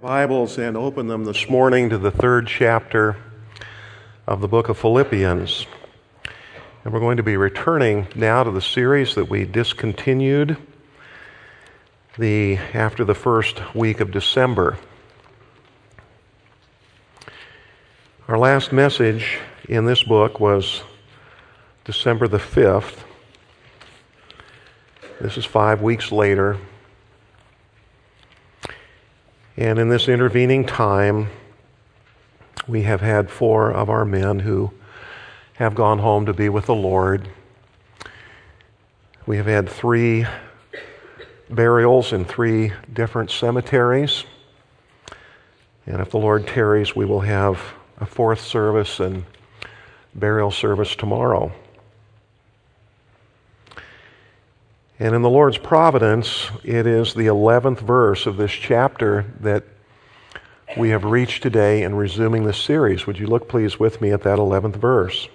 Bibles and open them this morning to the third chapter of the book of Philippians. And we're going to be returning now to the series that we discontinued after the first week of December. Our last message in this book was December the 5th. This is 5 weeks later. And in this intervening time, we have had 4 of our men who have gone home to be with the Lord. We have had 3 burials in 3 different cemeteries. And if the Lord tarries, we will have a 4th service and burial service tomorrow. And in the Lord's providence, it is the 11th verse of this chapter that we have reached today in resuming this series. Would you look please with me at that 11th verse?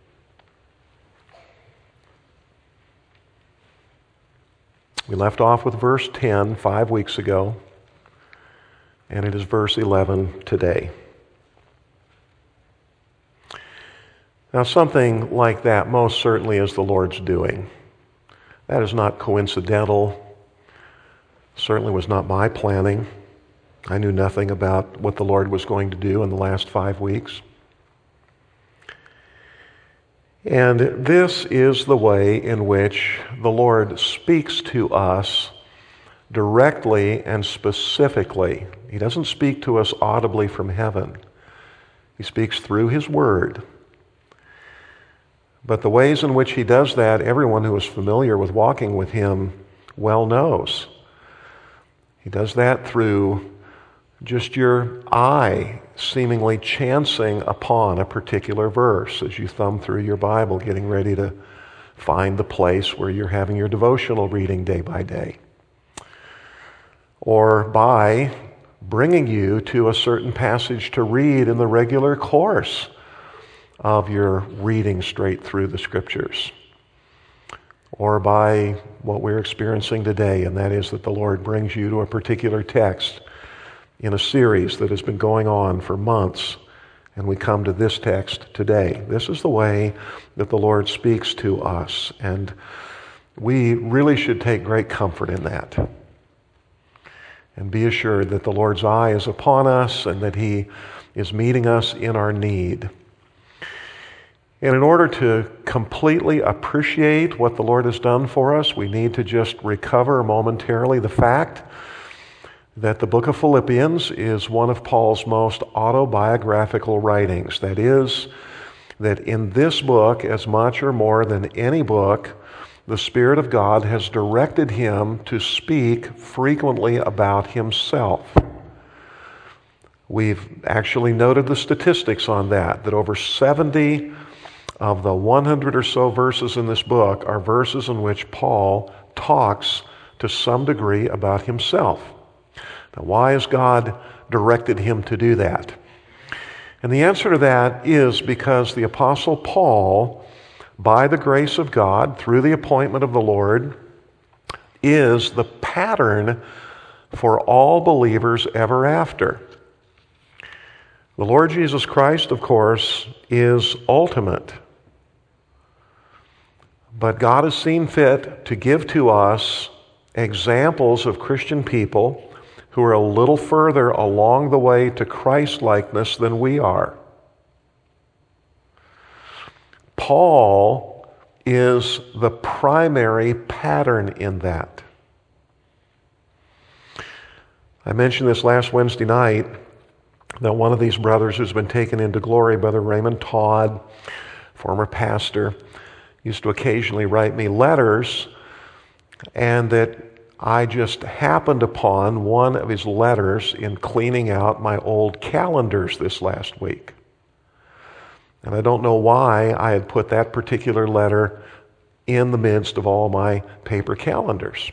We left off with verse 10 5 weeks ago, and it is verse 11 today. Now, something like that most certainly is the Lord's doing. That is not coincidental. Certainly was not my planning. I knew nothing about what the Lord was going to do in the last 5 weeks. And this is the way in which the Lord speaks to us directly and specifically. He doesn't speak to us audibly from heaven. He speaks through His Word. But the ways in which He does that, everyone who is familiar with walking with Him well knows. He does that through just your eye seemingly chancing upon a particular verse as you thumb through your Bible, getting ready to find the place where you're having your devotional reading day by day. Or by bringing you to a certain passage to read in the regular course of your reading straight through the Scriptures. Or by what we're experiencing today, and that is that the Lord brings you to a particular text in a series that has been going on for months, and we come to this text today. This is the way that the Lord speaks to us, and we really should take great comfort in that. And be assured that the Lord's eye is upon us and that He is meeting us in our need. And in order to completely appreciate what the Lord has done for us, we need to just recover momentarily the fact that the book of Philippians is one of Paul's most autobiographical writings. That is, that in this book, as much or more than any book, the Spirit of God has directed him to speak frequently about himself. We've actually noted the statistics on that over 70 of the 100 or so verses in this book are verses in which Paul talks to some degree about himself. Now, why has God directed him to do that? And the answer to that is because the Apostle Paul, by the grace of God, through the appointment of the Lord, is the pattern for all believers ever after. The Lord Jesus Christ, of course, is ultimate. But God has seen fit to give to us examples of Christian people who are a little further along the way to Christ-likeness than we are. Paul is the primary pattern in that. I mentioned this last Wednesday night, that one of these brothers who's been taken into glory, Brother Raymond Todd, former pastor, used to occasionally write me letters, and that I just happened upon one of his letters in cleaning out my old calendars this last week. And I don't know why I had put that particular letter in the midst of all my paper calendars.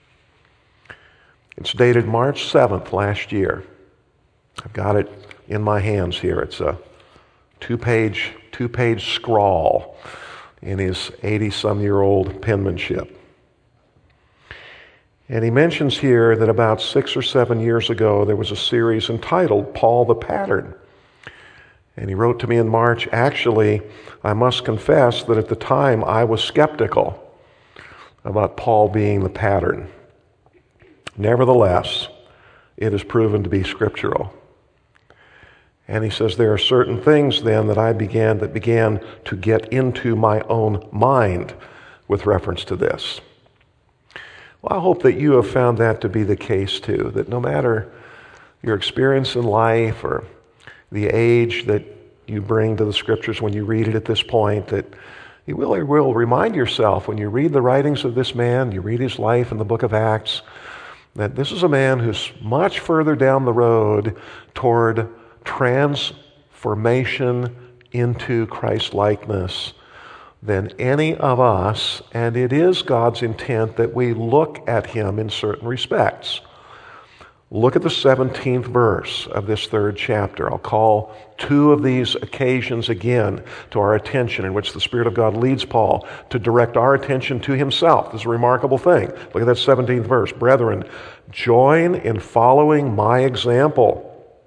It's dated March 7th last year. I've got it in my hands here. It's a two-page scrawl in his 80-some-year-old penmanship. And he mentions here that about 6 or 7 years ago, there was a series entitled Paul the Pattern. And he wrote to me in March, actually, I must confess that at the time I was skeptical about Paul being the pattern. Nevertheless, it has proven to be scriptural. And he says there are certain things then that began to get into my own mind with reference to this. Well, I hope that you have found that to be the case too, that no matter your experience in life or the age that you bring to the scriptures when you read it at this point, that you will remind yourself when you read the writings of this man, you read his life in the book of Acts, that this is a man who's much further down the road toward transformation into Christ-likeness than any of us, and it is God's intent that we look at him in certain respects. Look at the 17th verse of this 3rd chapter. I'll call 2 of these occasions again to our attention in which the Spirit of God leads Paul to direct our attention to himself. This is a remarkable thing. Look at that 17th verse. Brethren, join in following my example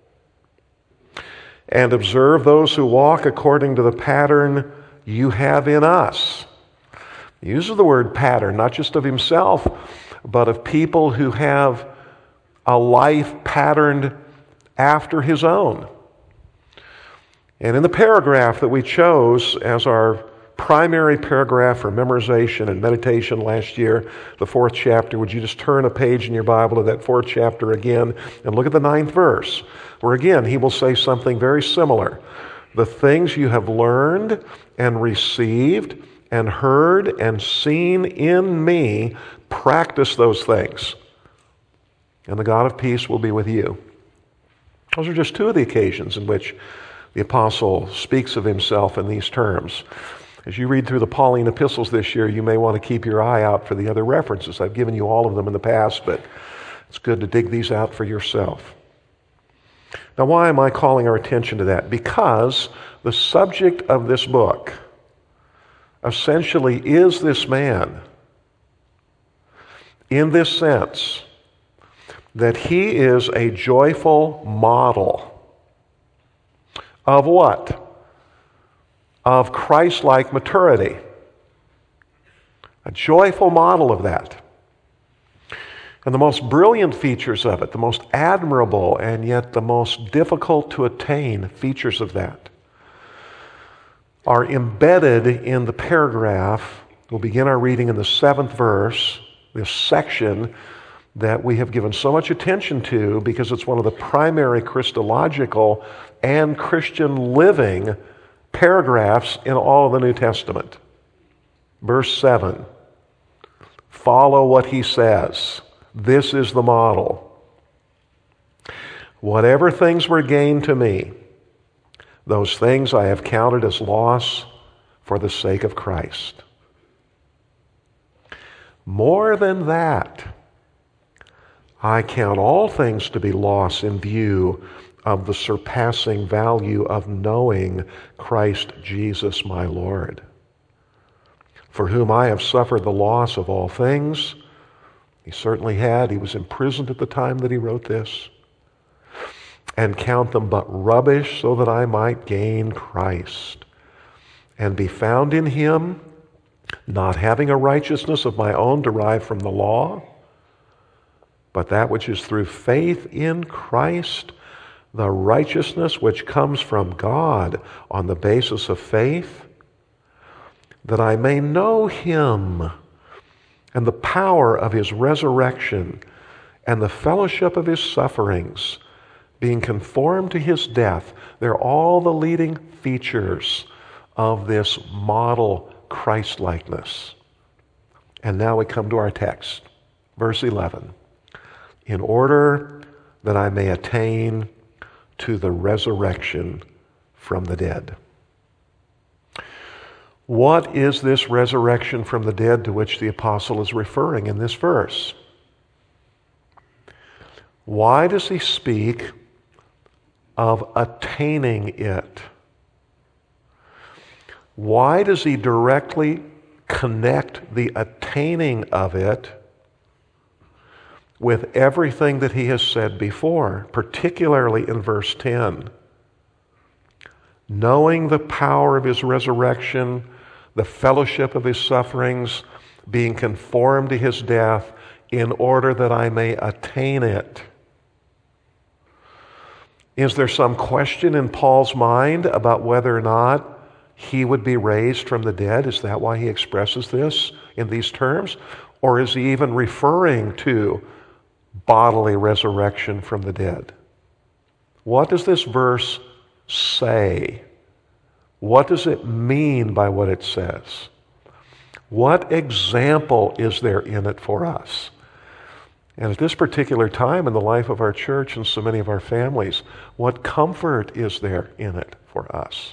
and observe those who walk according to the pattern you have in us. He uses the word pattern, not just of himself, but of people who have a life patterned after his own. And in the paragraph that we chose as our primary paragraph for memorization and meditation last year, the 4th chapter, would you just turn a page in your Bible to that 4th chapter again and look at the 9th verse, where again he will say something very similar. The things you have learned and received and heard and seen in me, practice those things, and the God of peace will be with you. Those are just 2 of the occasions in which the apostle speaks of himself in these terms. As you read through the Pauline epistles this year, you may want to keep your eye out for the other references. I've given you all of them in the past, but it's good to dig these out for yourself. Now, why am I calling our attention to that? Because the subject of this book essentially is this man, in this sense, that he is a joyful model of what? Of Christ-like maturity. A joyful model of that. And the most brilliant features of it, the most admirable and yet the most difficult to attain features of that, are embedded in the paragraph. We'll begin our reading in the 7th verse, this section that we have given so much attention to because it's one of the primary Christological and Christian living paragraphs in all of the New Testament. Verse 7. Follow what he says. This is the model. Whatever things were gained to me, those things I have counted as loss for the sake of Christ. More than that, I count all things to be loss in view of the surpassing value of knowing Christ Jesus my Lord, for whom I have suffered the loss of all things. He certainly had. He was imprisoned at the time that he wrote this. And count them but rubbish so that I might gain Christ and be found in him, not having a righteousness of my own derived from the law, but that which is through faith in Christ, the righteousness which comes from God on the basis of faith, that I may know him and the power of his resurrection and the fellowship of his sufferings, being conformed to his death. They're all the leading features of this model Christ-likeness. And now we come to our text, verse 11. In order that I may attain to the resurrection from the dead. What is this resurrection from the dead to which the apostle is referring in this verse? Why does he speak of attaining it? Why does he directly connect the attaining of it with everything that he has said before, particularly in verse 10. Knowing the power of his resurrection, the fellowship of his sufferings, being conformed to his death, in order that I may attain it. Is there some question in Paul's mind about whether or not he would be raised from the dead? Is that why he expresses this in these terms? Or is he even referring to bodily resurrection from the dead? What does this verse say? What does it mean by what it says? What example is there in it for us? And at this particular time in the life of our church and so many of our families, what comfort is there in it for us?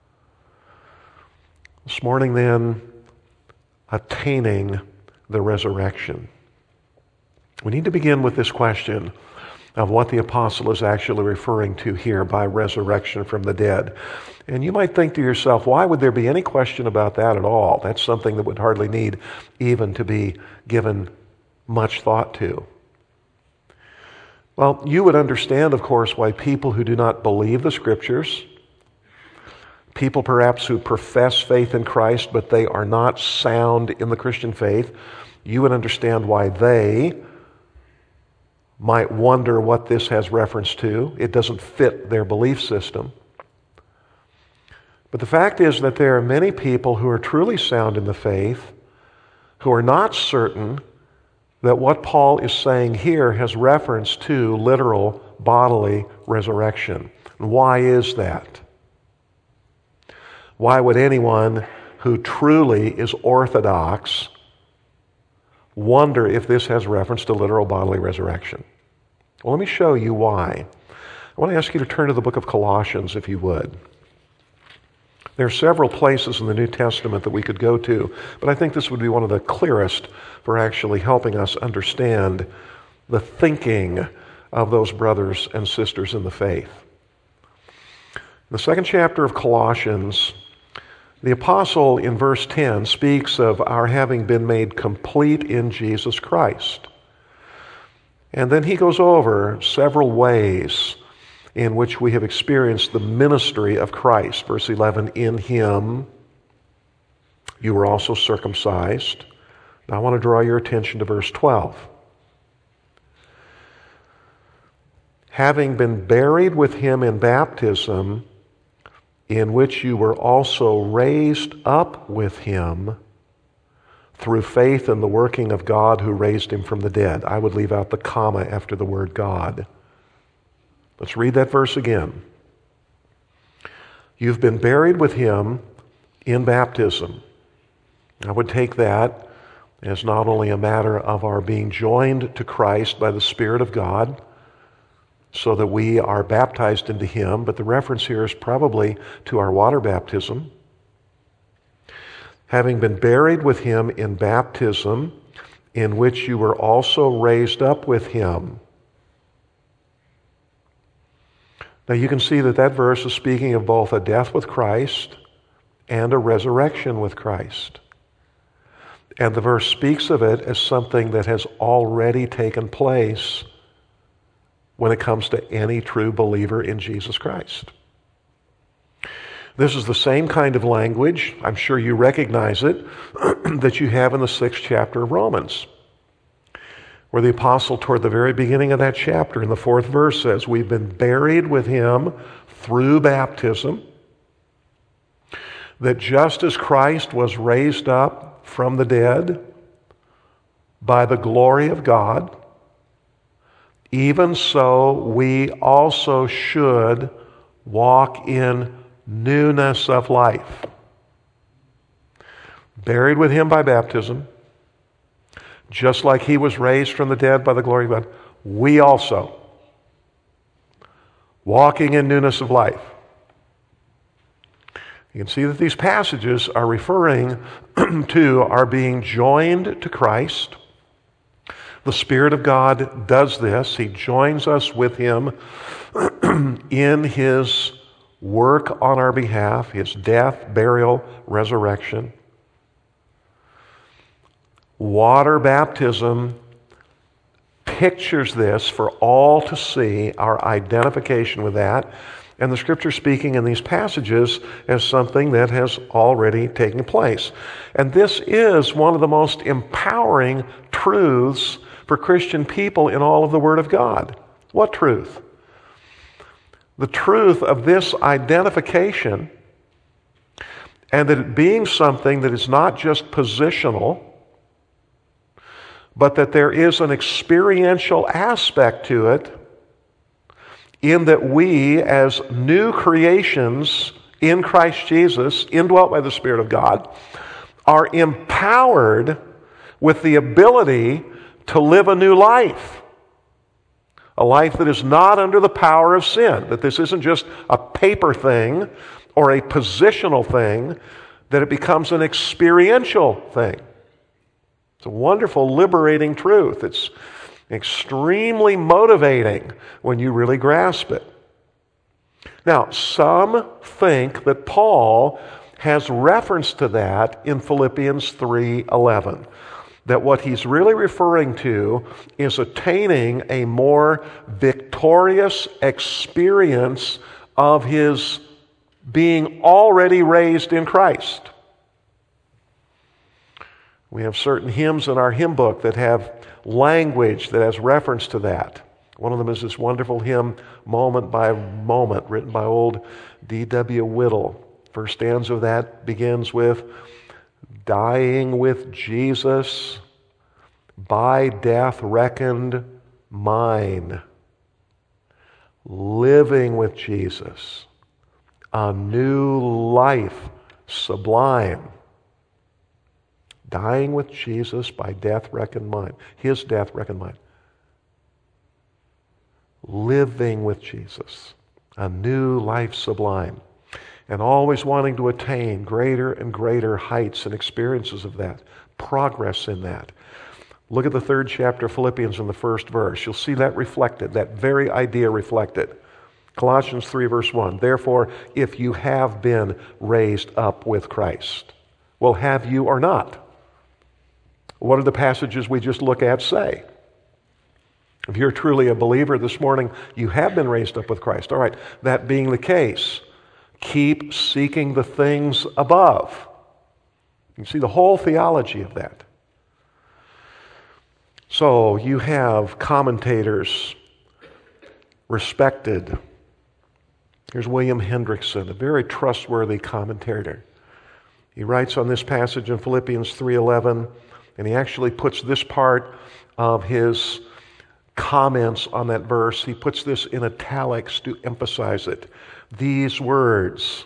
This morning then, attaining the resurrection. We need to begin with this question of what the apostle is actually referring to here by resurrection from the dead. And you might think to yourself, why would there be any question about that at all? That's something that would hardly need even to be given much thought to. Well, you would understand, of course, why people who do not believe the Scriptures, people perhaps who profess faith in Christ, but they are not sound in the Christian faith, you would understand why they might wonder what this has reference to. It doesn't fit their belief system. But the fact is that there are many people who are truly sound in the faith who are not certain that what Paul is saying here has reference to literal bodily resurrection. And why is that? Why would anyone who truly is orthodox wonder if this has reference to literal bodily resurrection? Well, let me show you why. I want to ask you to turn to the book of Colossians, if you would. There are several places in the New Testament that we could go to, but I think this would be one of the clearest for actually helping us understand the thinking of those brothers and sisters in the faith. In the second chapter of Colossians, the apostle in verse 10 speaks of our having been made complete in Jesus Christ. And then he goes over several ways in which we have experienced the ministry of Christ. Verse 11, in him you were also circumcised. Now I want to draw your attention to verse 12. Having been buried with him in baptism, in which you were also raised up with him through faith in the working of God who raised him from the dead. I would leave out the comma after the word God. Let's read that verse again. You've been buried with him in baptism. I would take that as not only a matter of our being joined to Christ by the Spirit of God, so that we are baptized into him, but the reference here is probably to our water baptism. Having been buried with him in baptism, in which you were also raised up with him. Now you can see that that verse is speaking of both a death with Christ and a resurrection with Christ. And the verse speaks of it as something that has already taken place when it comes to any true believer in Jesus Christ. This is the same kind of language, I'm sure you recognize it, that you have in the 6th chapter of Romans, where the apostle toward the very beginning of that chapter in the 4th verse says, we've been buried with him through baptism, that just as Christ was raised up from the dead by the glory of God, even so we also should walk in newness of life. Buried with him by baptism, just like he was raised from the dead by the glory of God, we also, walking in newness of life. You can see that these passages are referring to our being joined to Christ. The Spirit of God does this. He joins us with him in his work on our behalf, his death, burial, resurrection. Water baptism pictures this for all to see, our identification with that, and the Scripture speaking in these passages as something that has already taken place. And this is one of the most empowering truths for Christian people in all of the Word of God. What truth? The truth of this identification, and that it being something that is not just positional, but that there is an experiential aspect to it, in that we, as new creations in Christ Jesus, indwelt by the Spirit of God, are empowered with the ability to live a new life. A life that is not under the power of sin. That this isn't just a paper thing or a positional thing, that it becomes an experiential thing. It's a wonderful, liberating truth. It's extremely motivating when you really grasp it. Now, some think that Paul has reference to that in Philippians 3:11. That what he's really referring to is attaining a more victorious experience of his being already raised in Christ. We have certain hymns in our hymn book that have language that has reference to that. One of them is this wonderful hymn, Moment by Moment, written by old D.W. Whittle. First stanza of that begins with, dying with Jesus, by death reckoned mine. Living with Jesus, a new life sublime. Dying with Jesus, by death reckoned mine. His death reckoned mine. Living with Jesus, a new life sublime. And always wanting to attain greater and greater heights and experiences of that. Progress in that. Look at the 3rd chapter of Philippians in the 1st verse. You'll see that reflected, that very idea reflected. Colossians 3 verse 1. Therefore, if you have been raised up with Christ. Well, have you or not? What do the passages we just look at say? If you're truly a believer this morning, you have been raised up with Christ. All right, that being the case, keep seeking the things above. You see the whole theology of that. So you have commentators respected. Here's William Hendrickson, a very trustworthy commentator. He writes on this passage in Philippians 3:11, and he actually puts this part of his comments on that verse, he puts this in italics to emphasize it. These words,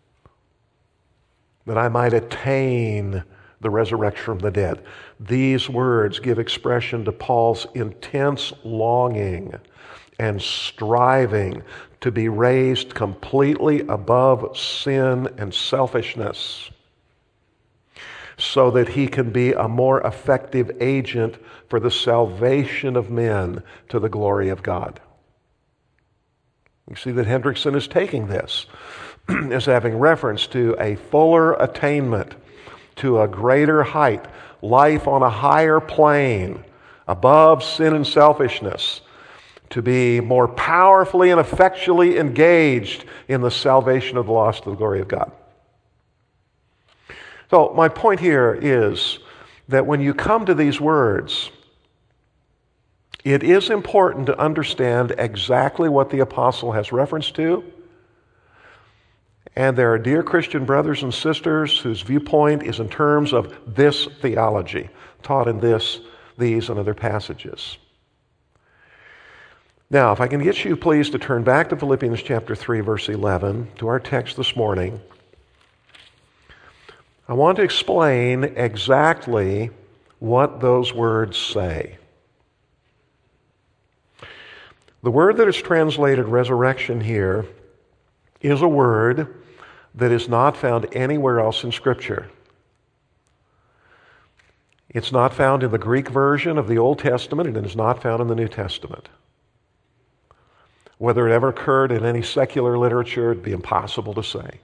that I might attain the resurrection from the dead. These words give expression to Paul's intense longing and striving to be raised completely above sin and selfishness, so that he can be a more effective agent for the salvation of men to the glory of God. You see that Hendrickson is taking this as having reference to a fuller attainment, to a greater height, life on a higher plane, above sin and selfishness, to be more powerfully and effectually engaged in the salvation of the lost to the glory of God. So my point here is that when you come to these words, it is important to understand exactly what the apostle has reference to. And there are dear Christian brothers and sisters whose viewpoint is in terms of this theology, taught in these and other passages. Now, if I can get you please to turn back to Philippians chapter 3, verse 11, to our text this morning. I want to explain exactly what those words say. The word that is translated resurrection here is a word that is not found anywhere else in Scripture. It's not found in the Greek version of the Old Testament, and it is not found in the New Testament. Whether it ever occurred in any secular literature, it'd be impossible to say.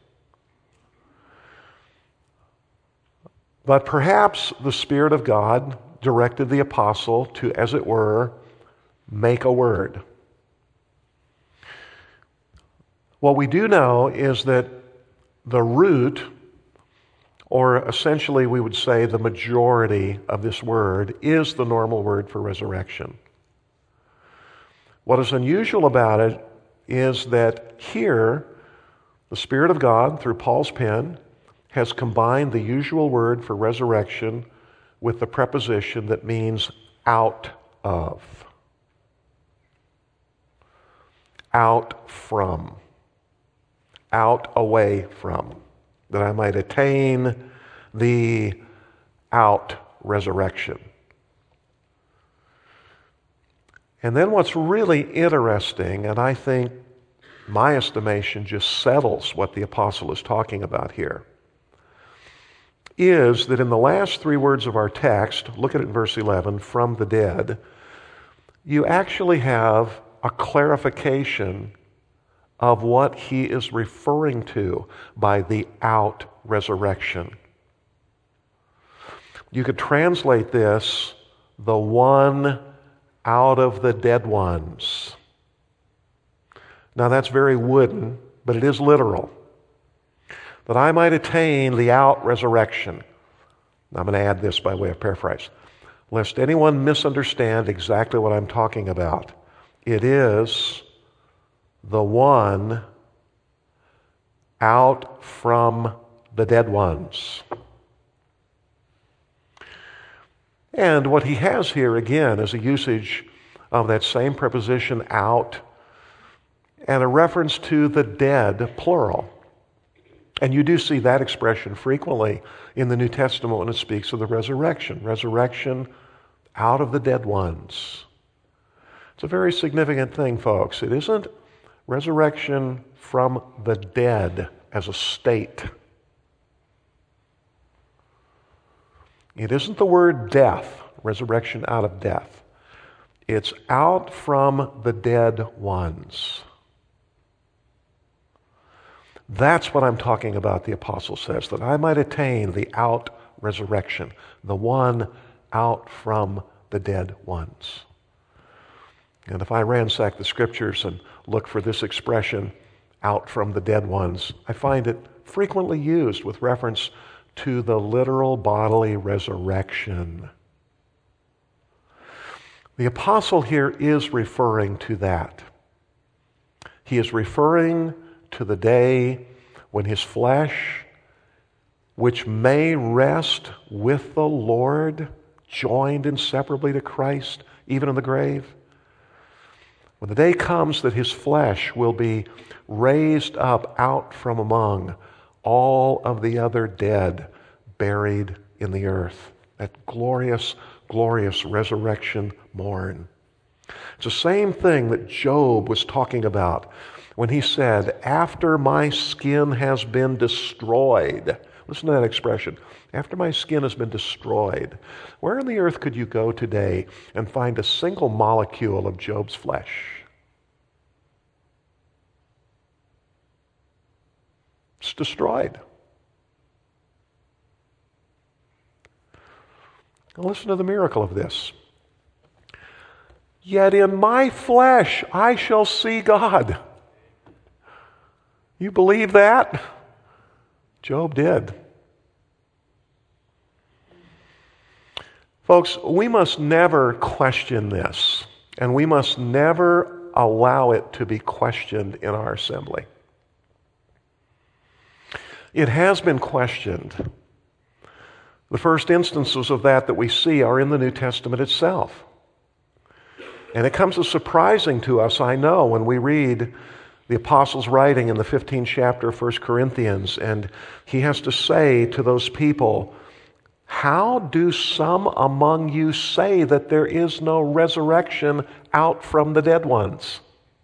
But perhaps the Spirit of God directed the apostle to, as it were, make a word. What we do know is that the root, or essentially we would say the majority of this word, is the normal word for resurrection. What is unusual about it is that here, the Spirit of God, through Paul's pen, has combined the usual word for resurrection with the preposition that means out of. Out from. Out, away from. That I might attain the out resurrection. And then what's really interesting, and I think my estimation just settles what the apostle is talking about here, is that in the last three words of our text, look at it in verse 11, from the dead, you actually have a clarification of what he is referring to by the out resurrection. You could translate this, the one out of the dead ones. Now that's very wooden, but it is literal. That I might attain the out resurrection. I'm going to add this by way of paraphrase. Lest anyone misunderstand exactly what I'm talking about. It is the one out from the dead ones. And what he has here, again, is a usage of that same preposition out and a reference to the dead, plural. And you do see that expression frequently in the New Testament when it speaks of the resurrection. Resurrection out of the dead ones. It's a very significant thing, folks. It isn't resurrection from the dead as a state. It isn't the word death, resurrection out of death. It's out from the dead ones. That's what I'm talking about, the apostle says, that I might attain the out resurrection, the one out from the dead ones. And if I ransack the scriptures and look for this expression, out from the dead ones, I find it frequently used with reference to the literal bodily resurrection. The apostle here is referring to that. He is referring to the day when his flesh, which may rest with the Lord, joined inseparably to Christ, even in the grave, when the day comes that his flesh will be raised up out from among all of the other dead buried in the earth. That glorious, glorious resurrection morn. It's the same thing that Job was talking about when he said, after my skin has been destroyed. Listen to that expression. After my skin has been destroyed. Where on the earth could you go today and find a single molecule of Job's flesh? It's destroyed. Now listen to the miracle of this. Yet in my flesh I shall see God. You believe that? Job did. Folks, we must never question this, and we must never allow it to be questioned in our assembly. It has been questioned. The first instances of that we see are in the New Testament itself. And it comes as surprising to us, I know, when we read the apostle's writing in the 15th chapter of 1 Corinthians, and he has to say to those people, how do some among you say that there is no resurrection out from the dead ones?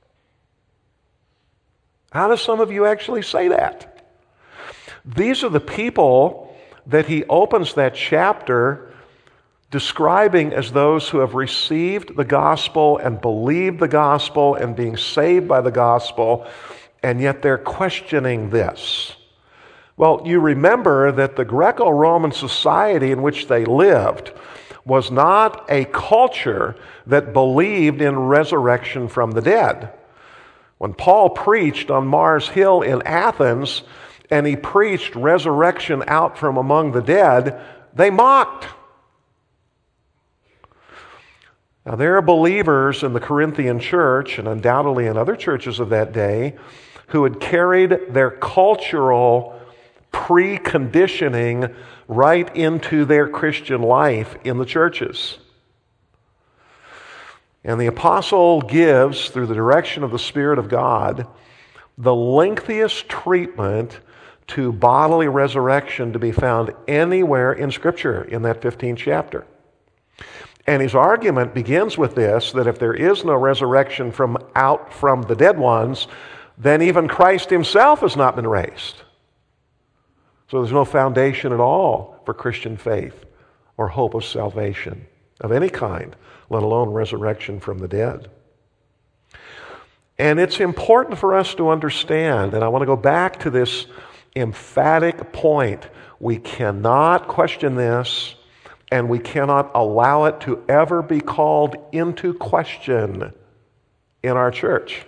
How do some of you actually say that? These are the people that he opens that chapter describing as those who have received the gospel and believed the gospel and being saved by the gospel, and yet they're questioning this. Well, you remember that the Greco-Roman society in which they lived was not a culture that believed in resurrection from the dead. When Paul preached on Mars Hill in Athens, and he preached resurrection out from among the dead, they mocked. Now, there are believers in the Corinthian church, and undoubtedly in other churches of that day, who had carried their cultural preconditioning right into their Christian life in the churches. And the apostle gives, through the direction of the Spirit of God, the lengthiest treatment to bodily resurrection to be found anywhere in Scripture in that 15th chapter. And his argument begins with this, that if there is no resurrection from the dead ones, then even Christ himself has not been raised. So there's no foundation at all for Christian faith or hope of salvation of any kind, let alone resurrection from the dead. And it's important for us to understand, and I want to go back to this emphatic point. We cannot question this, and we cannot allow it to ever be called into question in our church.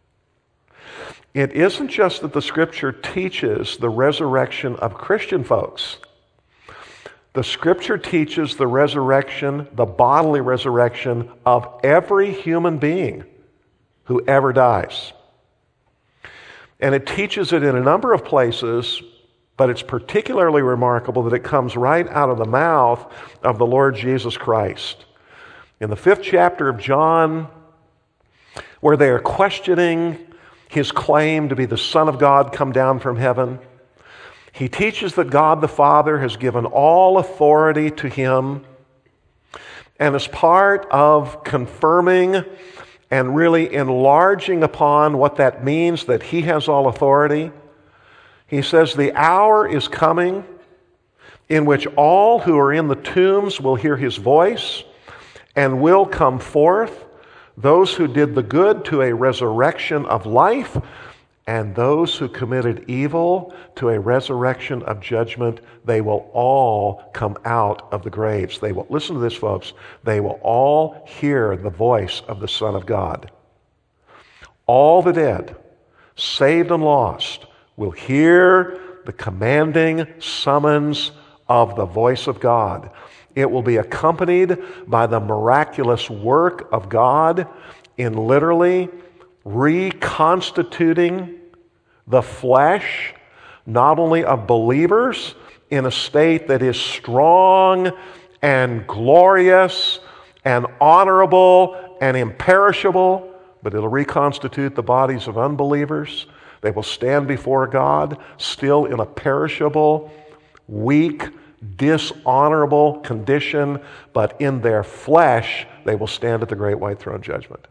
It isn't just that the Scripture teaches the resurrection of Christian folks. The Scripture teaches the resurrection, the bodily resurrection of every human being who ever dies. And it teaches it in a number of places, but it's particularly remarkable that it comes right out of the mouth of the Lord Jesus Christ. In the 5th chapter of John, where they are questioning his claim to be the Son of God come down from heaven, he teaches that God the Father has given all authority to him. And as part of confirming and really enlarging upon what that means, that he has all authority, he says, the hour is coming in which all who are in the tombs will hear his voice and will come forth, those who did the good to a resurrection of life, and those who committed evil to a resurrection of judgment. They will all come out of the graves. They will, listen to this, folks, they will all hear the voice of the Son of God. All the dead, saved and lost, will hear the commanding summons of the voice of God. It will be accompanied by the miraculous work of God in literally reconstituting the flesh, not only of believers, in a state that is strong and glorious and honorable and imperishable, but it'll reconstitute the bodies of unbelievers. They will stand before God still in a perishable, weak, dishonorable condition, but in their flesh they will stand at the great white throne judgment.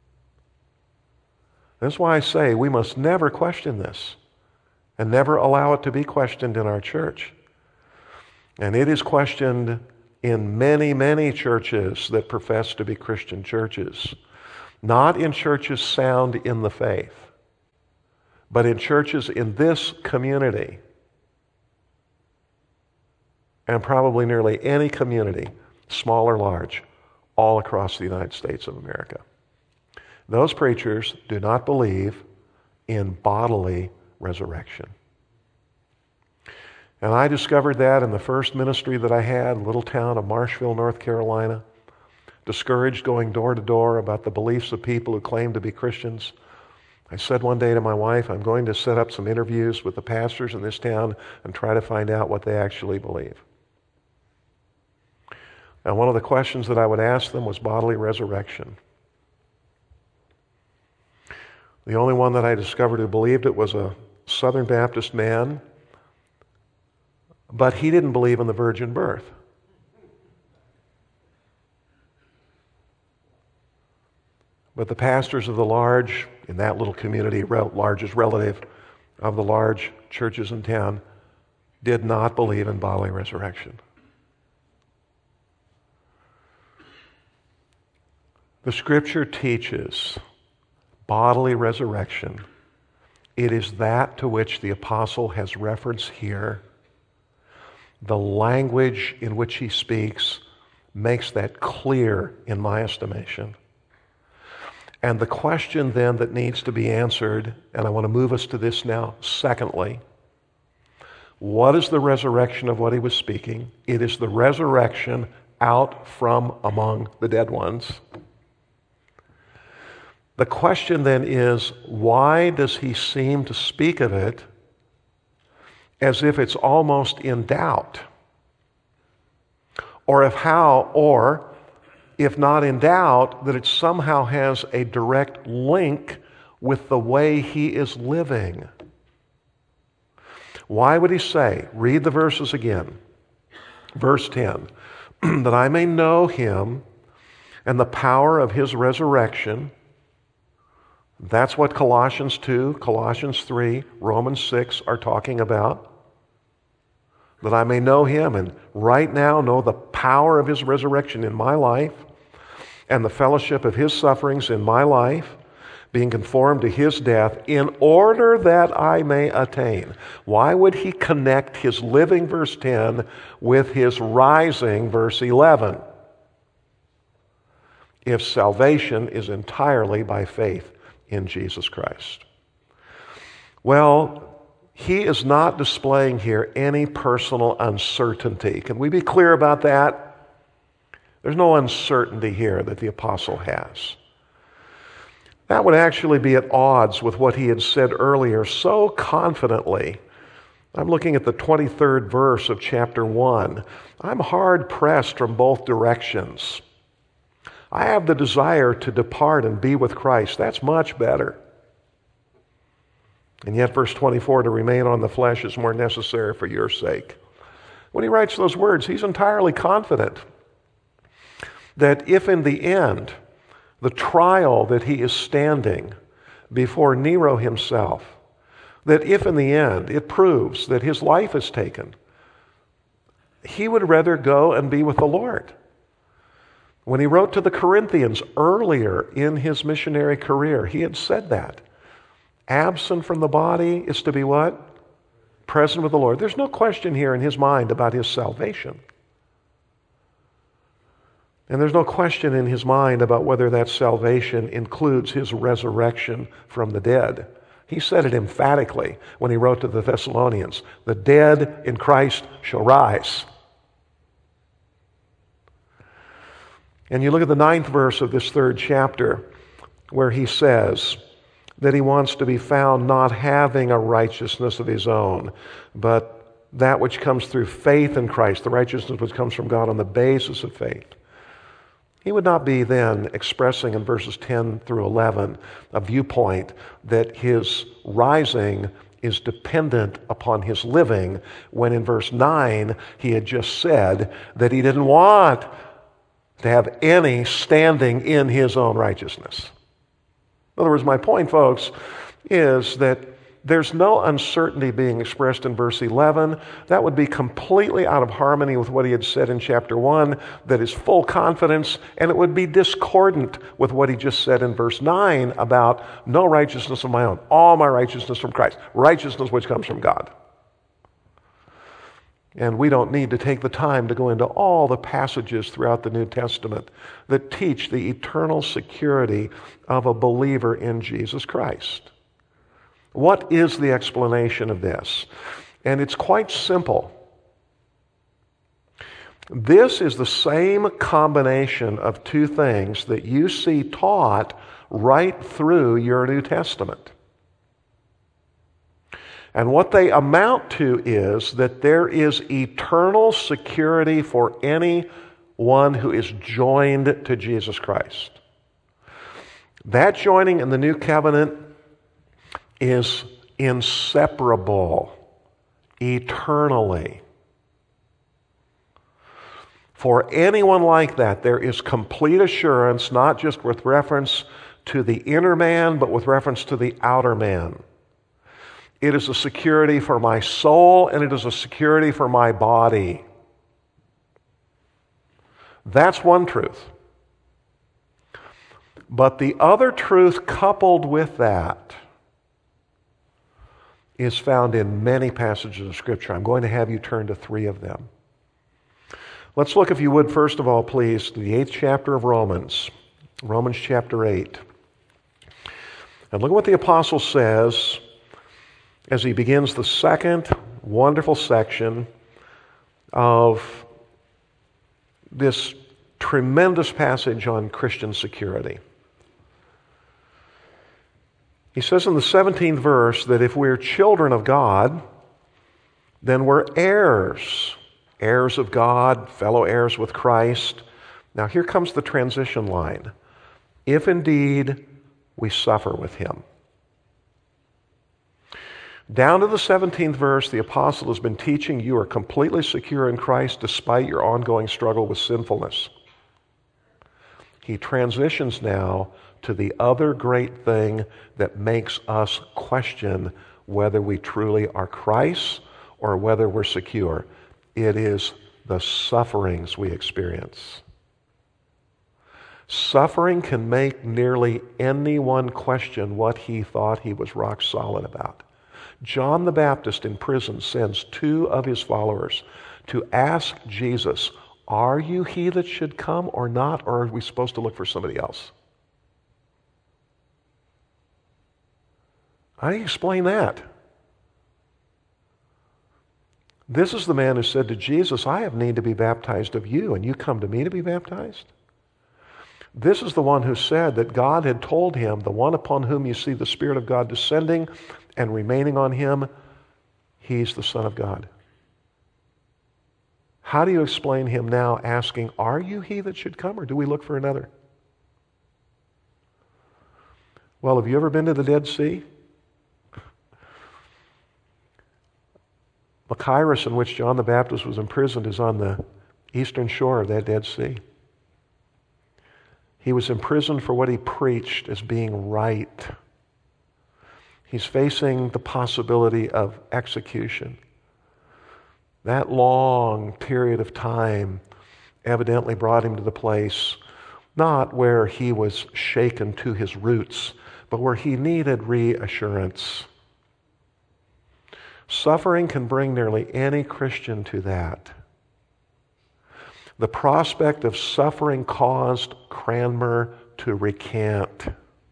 That's why I say we must never question this and never allow it to be questioned in our church. And it is questioned in many, many churches that profess to be Christian churches. Not in churches sound in the faith, but in churches in this community, and probably nearly any community, small or large, all across the United States of America. Those preachers do not believe in bodily resurrection. And I discovered that in the first ministry that I had, little town of Marshville, North Carolina, discouraged going door to door about the beliefs of people who claim to be Christians. I said one day to my wife, I'm going to set up some interviews with the pastors in this town and try to find out what they actually believe. And one of the questions that I would ask them was bodily resurrection. The only one that I discovered who believed it was a Southern Baptist man, but he didn't believe in the virgin birth. But the pastors of the large, in that little community, largest relative of the large churches in town, did not believe in bodily resurrection. The Scripture teaches bodily resurrection. It is that to which the apostle has reference here. The language in which he speaks makes that clear in my estimation. And the question then that needs to be answered, and I want to move us to this now, secondly, what is the resurrection of what he was speaking? It is the resurrection out from among the dead ones. The question then is, why does he seem to speak of it as if it's almost in doubt? Or if not in doubt, that it somehow has a direct link with the way he is living. Why would he say, read the verses again, verse 10, that I may know him and the power of his resurrection. That's what Colossians 2, Colossians 3, Romans 6 are talking about. That I may know him and right now know the power of his resurrection in my life and the fellowship of his sufferings in my life, being conformed to his death, in order that I may attain. Why would he connect his living, verse 10, with his rising, verse 11? If salvation is entirely by faith in Jesus Christ. Well, he is not displaying here any personal uncertainty. Can we be clear about that? There's no uncertainty here that the apostle has. That would actually be at odds with what he had said earlier so confidently. I'm looking at the 23rd verse of chapter 1. I'm hard pressed from both directions. I have the desire to depart and be with Christ. That's much better. And yet, verse 24, to remain on the flesh is more necessary for your sake. When he writes those words, he's entirely confident that if in the end, the trial that he is standing before Nero himself, that if in the end it proves that his life is taken, he would rather go and be with the Lord. When he wrote to the Corinthians earlier in his missionary career, he had said that. Absent from the body is to be what? Present with the Lord. There's no question here in his mind about his salvation. And there's no question in his mind about whether that salvation includes his resurrection from the dead. He said it emphatically when he wrote to the Thessalonians, the dead in Christ shall rise. And you look at the 9th verse of this 3rd chapter where he says that he wants to be found not having a righteousness of his own, but that which comes through faith in Christ, the righteousness which comes from God on the basis of faith. He would not be then expressing in verses 10 through 11 a viewpoint that his rising is dependent upon his living, when in verse 9 he had just said that he didn't want to have any standing in his own righteousness. In other words, my point, folks, is that there's no uncertainty being expressed in verse 11. That would be completely out of harmony with what he had said in chapter 1, that is full confidence, and it would be discordant with what he just said in verse 9 about no righteousness of my own, all my righteousness from Christ, righteousness which comes from God. And we don't need to take the time to go into all the passages throughout the New Testament that teach the eternal security of a believer in Jesus Christ. What is the explanation of this? And it's quite simple. This is the same combination of two things that you see taught right through your New Testament. And what they amount to is that there is eternal security for anyone who is joined to Jesus Christ. That joining in the new covenant is inseparable, eternally. For anyone like that, there is complete assurance, not just with reference to the inner man, but with reference to the outer man. It is a security for my soul, and it is a security for my body. That's one truth. But the other truth coupled with that is found in many passages of Scripture. I'm going to have you turn to 3 of them. Let's look, if you would, first of all, please, to the 8th chapter of Romans. Romans chapter 8. And look at what the apostle says as he begins the second wonderful section of this tremendous passage on Christian security. He says in the 17th verse that if we're children of God, then we're heirs, heirs of God, fellow heirs with Christ. Now here comes the transition line. If indeed we suffer with him. Down to the 17th verse, the apostle has been teaching you are completely secure in Christ despite your ongoing struggle with sinfulness. He transitions now to the other great thing that makes us question whether we truly are Christ's or whether we're secure. It is the sufferings we experience. Suffering can make nearly anyone question what he thought he was rock solid about. John the Baptist in prison sends 2 of his followers to ask Jesus, are you he that should come or not, or are we supposed to look for somebody else? How do you explain that? This is the man who said to Jesus, I have need to be baptized of you, and you come to me to be baptized? This is the one who said that God had told him, the one upon whom you see the Spirit of God descending and remaining on him, he's the Son of God. How do you explain him now asking, are you he that should come, or do we look for another? Well, have you ever been to the Dead Sea? Machaerus, in which John the Baptist was imprisoned, is on the eastern shore of that Dead Sea. He was imprisoned for what he preached as being right. He's facing the possibility of execution. That long period of time evidently brought him to the place not where he was shaken to his roots, but where he needed reassurance. Suffering can bring nearly any Christian to that. The prospect of suffering caused Cranmer to recant.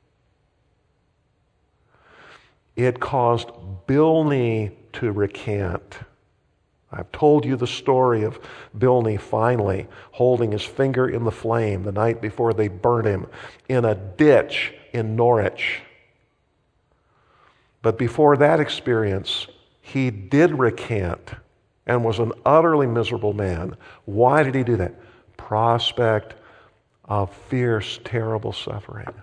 It caused Bilney to recant. I've told you the story of Bilney finally holding his finger in the flame the night before they burned him in a ditch in Norwich. But before that experience, he did recant and was an utterly miserable man. Why did he do that? Prospect of fierce, terrible suffering.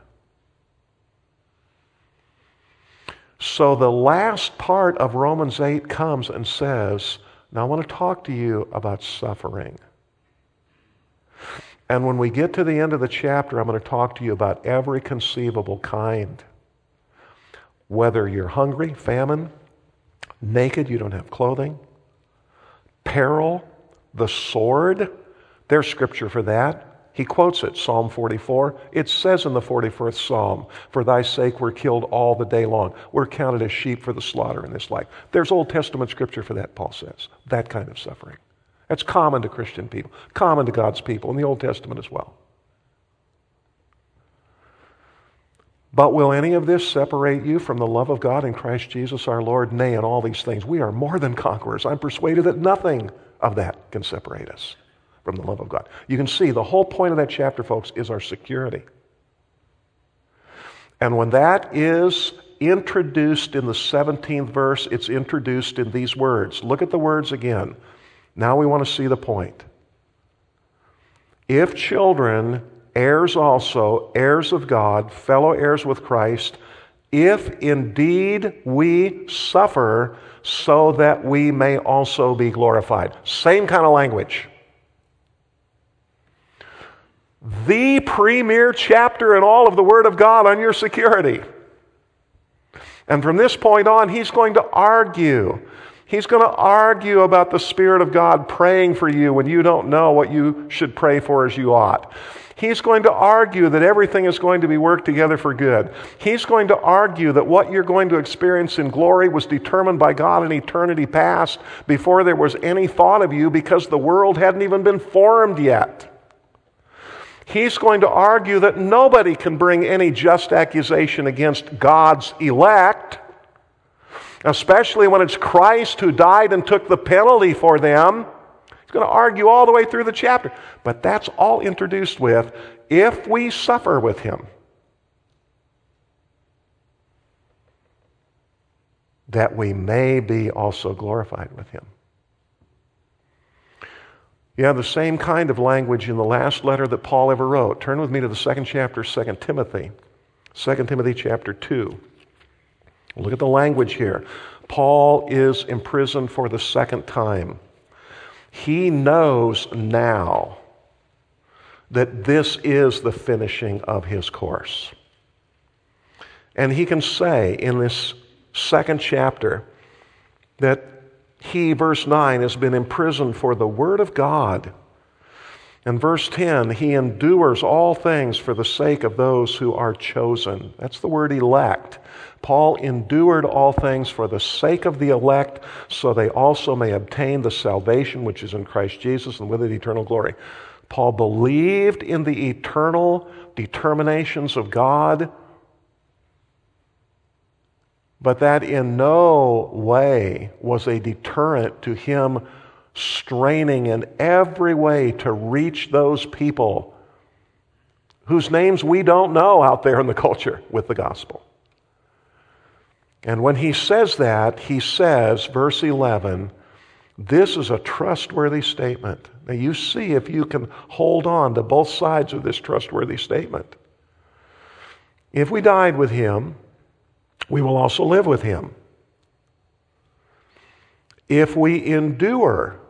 So the last part of Romans 8 comes and says, now I want to talk to you about suffering. And when we get to the end of the chapter, I'm going to talk to you about every conceivable kind. Whether you're hungry, famine, naked, you don't have clothing, peril, the sword, there's scripture for that. He quotes it, Psalm 44. It says in the 41st Psalm, for thy sake we're killed all the day long. We're counted as sheep for the slaughter in this life. There's Old Testament scripture for that, Paul says. That kind of suffering. That's common to Christian people, common to God's people in the Old Testament as well. But will any of this separate you from the love of God in Christ Jesus our Lord? Nay, in all these things we are more than conquerors. I'm persuaded that nothing of that can separate us from the love of God. You can see the whole point of that chapter, folks, is our security. And when that is introduced in the 17th verse, it's introduced in these words. Look at the words again. Now we want to see the point. If children, heirs also, heirs of God, fellow heirs with Christ, if indeed we suffer, so that we may also be glorified. Same kind of language. The premier chapter in all of the Word of God on your security. And from this point on, he's going to argue. He's going to argue about the Spirit of God praying for you when you don't know what you should pray for as you ought. He's going to argue that everything is going to be worked together for good. He's going to argue that what you're going to experience in glory was determined by God in eternity past before there was any thought of you because the world hadn't even been formed yet. He's going to argue that nobody can bring any just accusation against God's elect, especially when it's Christ who died and took the penalty for them. He's going to argue all the way through the chapter. But that's all introduced with, if we suffer with him, that we may be also glorified with him. You have the same kind of language in the last letter that Paul ever wrote. Turn with me to the second chapter, 2 Timothy. 2 Timothy chapter 2. Look at the language here. Paul is imprisoned for the second time. He knows now that this is the finishing of his course. And he can say in this second chapter that he, verse 9, has been imprisoned for the word of God. And verse 10, he endures all things for the sake of those who are chosen. That's the word elect. Paul endured all things for the sake of the elect, so they also may obtain the salvation which is in Christ Jesus and with it eternal glory. Paul believed in the eternal determinations of God, but that in no way was a deterrent to him straining in every way to reach those people whose names we don't know out there in the culture with the gospel. And when he says that, he says, verse 11, this is a trustworthy statement. Now you see if you can hold on to both sides of this trustworthy statement. If we died with him, we will also live with him. If we endure,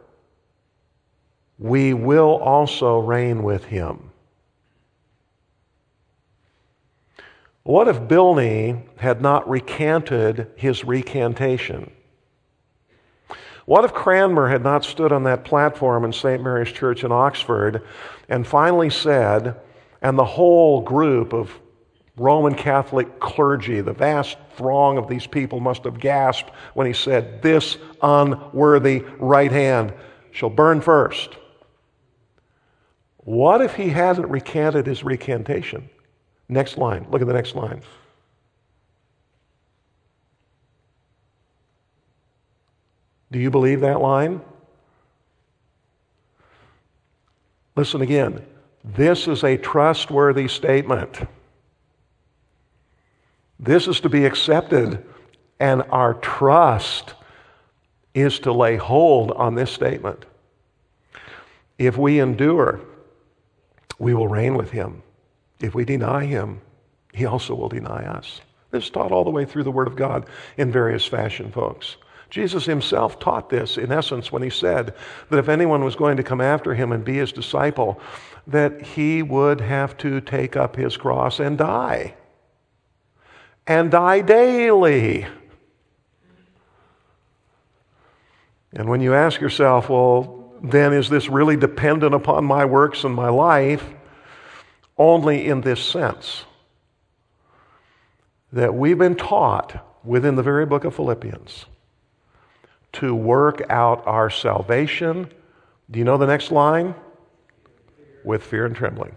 we will also reign with him. What if Bilney had not recanted his recantation? What if Cranmer had not stood on that platform in St. Mary's Church in Oxford and finally said, and the whole group of Roman Catholic clergy, the vast throng of these people must have gasped when he said, this unworthy right hand shall burn first. What if he hadn't recanted his recantation? Next line. Look at the next line. Do you believe that line? Listen again. This is a trustworthy statement. This is to be accepted, and our trust is to lay hold on this statement. If we endure, we will reign with him. If we deny him, he also will deny us. This is taught all the way through the Word of God in various fashion, folks. Jesus himself taught this, in essence, when he said that if anyone was going to come after him and be his disciple, that he would have to take up his cross and die. And die daily. And when you ask yourself, well, then is this really dependent upon my works and my life? Only in this sense, that we've been taught within the very book of Philippians to work out our salvation. Do you know the next line? With fear and trembling.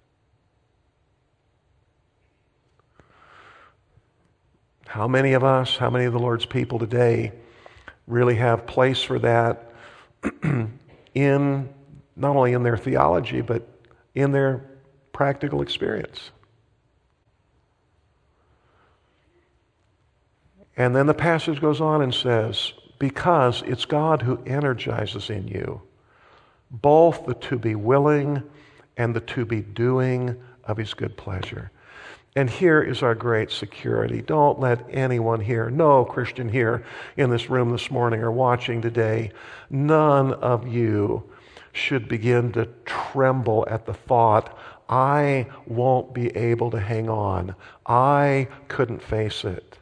How many of us, how many of the Lord's people today really have place for that in, not only in their theology, but in their practical experience? And then the passage goes on and says, because it's God who energizes in you both the to be willing and the to be doing of his good pleasure. And here is our great security. Don't let anyone here, no Christian here in this room this morning or watching today, none of you should begin to tremble at the thought, I won't be able to hang on. I couldn't face it.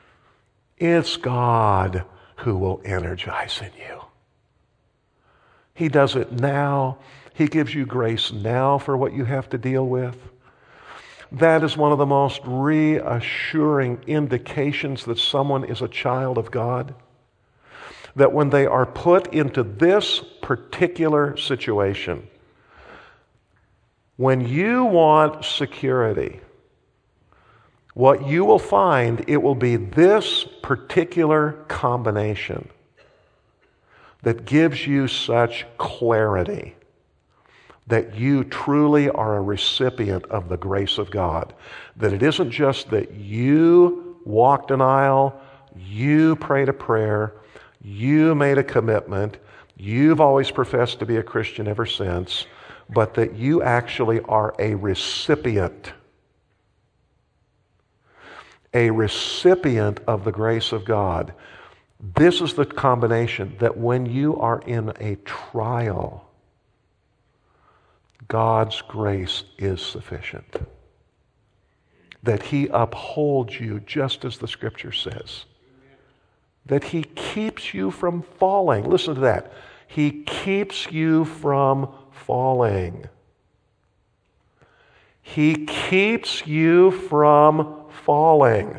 It's God who will energize in you. He does it now. He gives you grace now for what you have to deal with. That is one of the most reassuring indications that someone is a child of God. That when they are put into this particular situation, when you want security, what you will find, it will be this particular combination that gives you such clarity that you truly are a recipient of the grace of God. That it isn't just that you walked an aisle, you prayed a prayer, you made a commitment, you've always professed to be a Christian ever since, but that you actually are a recipient of the grace of God. This is the combination that when you are in a trial, God's grace is sufficient. That He upholds you just as the Scripture says. That He keeps you from falling. Listen to that. He keeps you from falling. He keeps you from falling.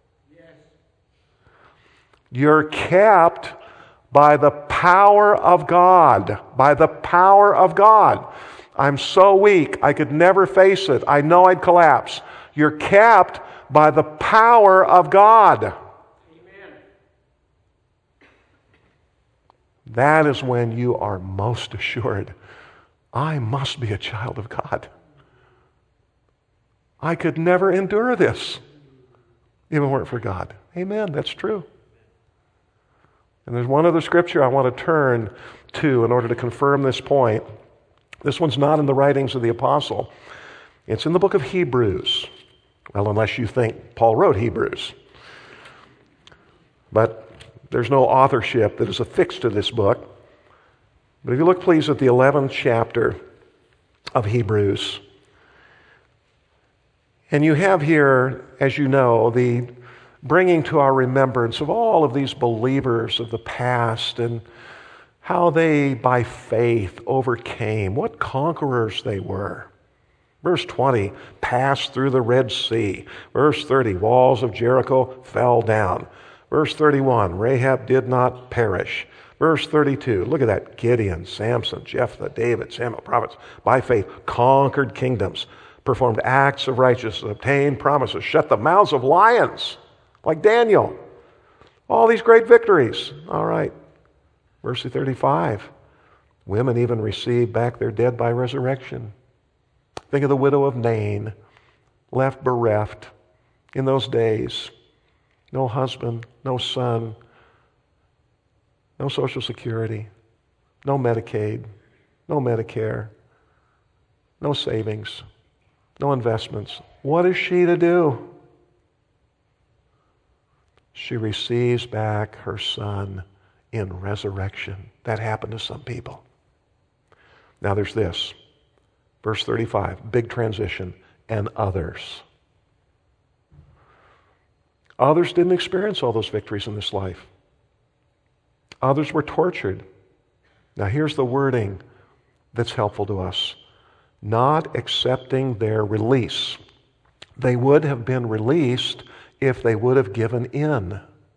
You're kept by the power of God. By the power of God. I'm so weak, I could never face it. I know I'd collapse. You're kept by the power of God. Amen. That is when you are most assured, I must be a child of God. I could never endure this if it weren't for God. Amen, that's true. And there's one other scripture I want to turn to in order to confirm this point. This one's not in the writings of the apostle. It's in the book of Hebrews. Well, unless you think Paul wrote Hebrews. But there's no authorship that is affixed to this book. But if you look, please, at the 11th chapter of Hebrews, and you have here, as you know, the bringing to our remembrance of all of these believers of the past and how they, by faith, overcame, what conquerors they were. Verse 20, passed through the Red Sea. Verse 30, walls of Jericho fell down. Verse 31, Rahab did not perish. Verse 32, look at that, Gideon, Samson, Jephthah, David, Samuel, prophets, by faith, conquered kingdoms, performed acts of righteousness, obtained promises, shut the mouths of lions, like Daniel. All these great victories. All right. Verse 35, women even received back their dead by resurrection. Think of the widow of Nain, left bereft in those days. No husband, no son, no Social Security, no Medicaid, no Medicare, no savings, no investments. What is she to do? She receives back her son in resurrection. That happened to some people. Now there's this. Verse 35, big transition, and others. Others didn't experience all those victories in this life. Others were tortured. Now here's the wording that's helpful to us. Not accepting their release. They would have been released if they would have given in.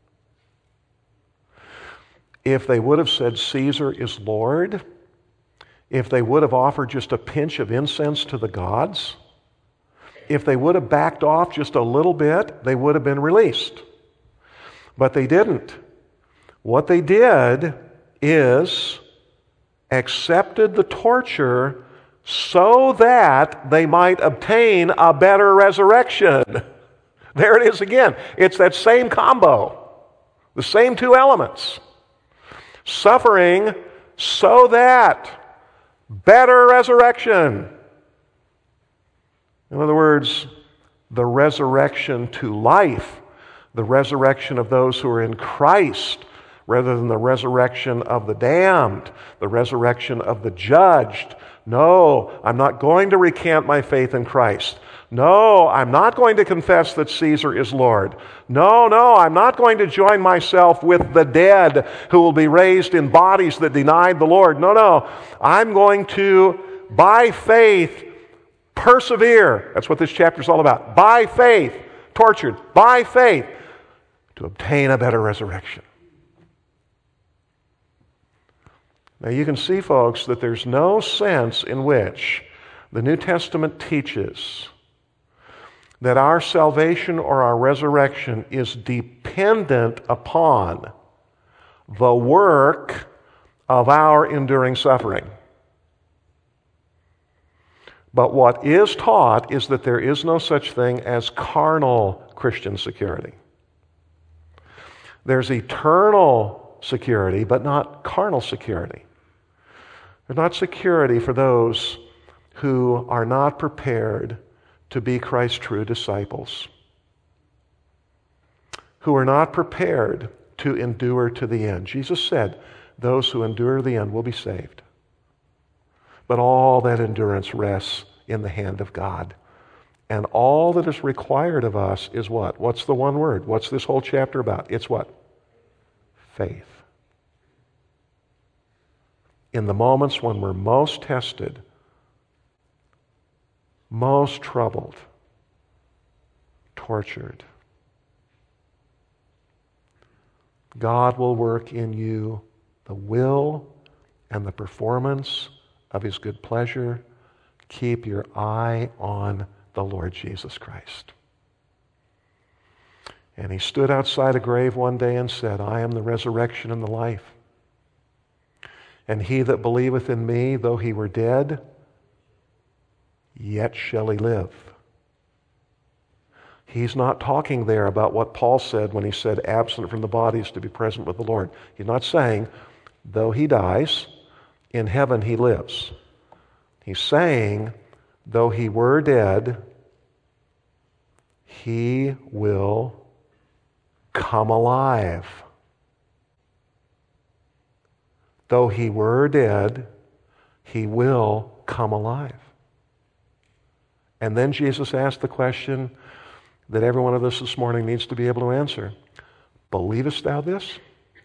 If they would have said Caesar is Lord, if they would have offered just a pinch of incense to the gods, if they would have backed off just a little bit, they would have been released. But they didn't. What they did is accepted the torture so that they might obtain a better resurrection. There it is again. It's that same combo, the same two elements. Suffering so that better resurrection. In other words, the resurrection to life, the resurrection of those who are in Christ, rather than the resurrection of the damned, the resurrection of the judged. No, I'm not going to recant my faith in Christ. No, I'm not going to confess that Caesar is Lord. No, I'm not going to join myself with the dead who will be raised in bodies that denied the Lord. No, I'm going to, by faith, persevere. That's what this chapter is all about. By faith, tortured, by faith, to obtain a better resurrection. Now you can see, folks, that there's no sense in which the New Testament teaches that our salvation or our resurrection is dependent upon the work of our enduring suffering. But what is taught is that there is no such thing as carnal Christian security. There's eternal security, but not carnal security. There's not security for those who are not prepared to be Christ's true disciples, who are not prepared to endure to the end. Jesus said, those who endure to the end will be saved. But all that endurance rests in the hand of God. And all that is required of us is what? What's the one word? What's this whole chapter about? It's what? Faith. In the moments when we're most tested, most troubled, tortured, God will work in you the will and the performance of His good pleasure. Keep your eye on the Lord Jesus Christ. And He stood outside a grave one day and said, I am the resurrection and the life. And he that believeth in me, though he were dead, yet shall he live. He's not talking there about what Paul said when he said, absent from the body is to be present with the Lord. He's not saying, though he dies, in heaven he lives. He's saying, though he were dead, he will come alive. Though he were dead, he will come alive. And then Jesus asked the question that every one of us this morning needs to be able to answer. Believest thou this? Do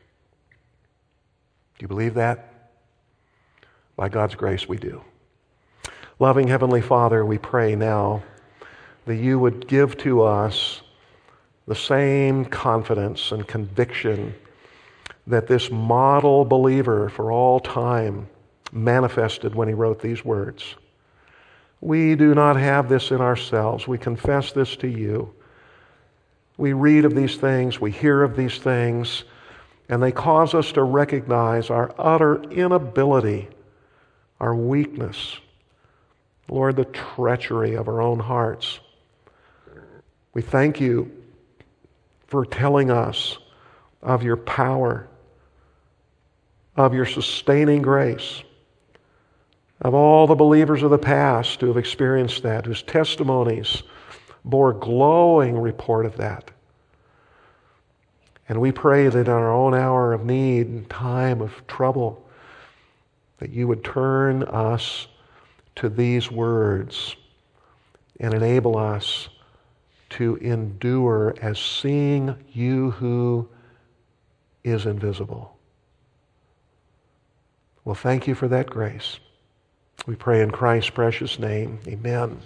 you believe that? By God's grace, we do. Loving Heavenly Father, we pray now that you would give to us the same confidence and conviction that this model believer for all time manifested when he wrote these words. We do not have this in ourselves. We confess this to you. We read of these things, we hear of these things, and they cause us to recognize our utter inability, our weakness, Lord, the treachery of our own hearts. We thank you for telling us of your power, of your sustaining grace, of all the believers of the past who have experienced that, whose testimonies bore glowing report of that. And we pray that in our own hour of need and time of trouble, that you would turn us to these words and enable us to endure as seeing you who is invisible. Well, thank you for that grace. We pray in Christ's precious name. Amen.